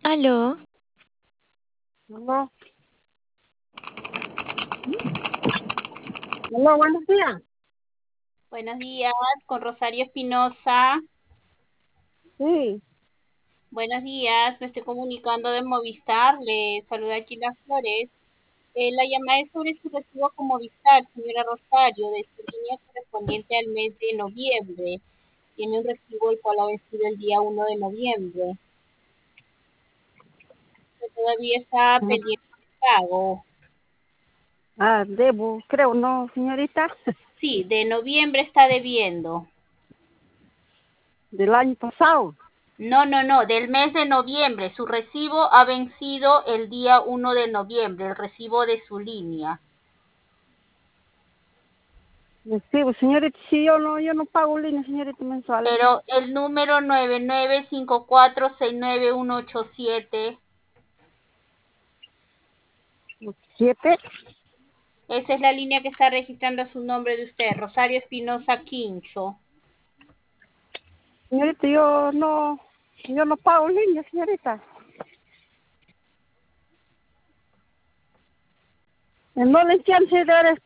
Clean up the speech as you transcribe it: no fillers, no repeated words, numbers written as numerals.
Aló, Aló, aló, buenos días. Buenos días, con Rosario Espinosa. Sí, Buenos días, me estoy comunicando de Movistar. Le saluda Chila Flores. La llamada es sobre su recibo con Movistar, señora Rosario, de su línea correspondiente al mes de noviembre. Tiene un recibo el cual ha vencido el día 1 de noviembre. Que todavía está pendiente de pago. debo, creo, ¿no, señorita? Sí, de noviembre está debiendo. Del año pasado. No, no, no, del mes de noviembre. Su recibo ha vencido el día 1 de noviembre, el recibo de su línea. Debo, señorita, si yo no pago línea, señorita, mensual. Pero el número 9954698187, 7. esa es la línea que está registrando a su nombre de usted, Rosario Espinosa Quincho. Señorita, yo no pago línea, señorita. No le entiendo si eres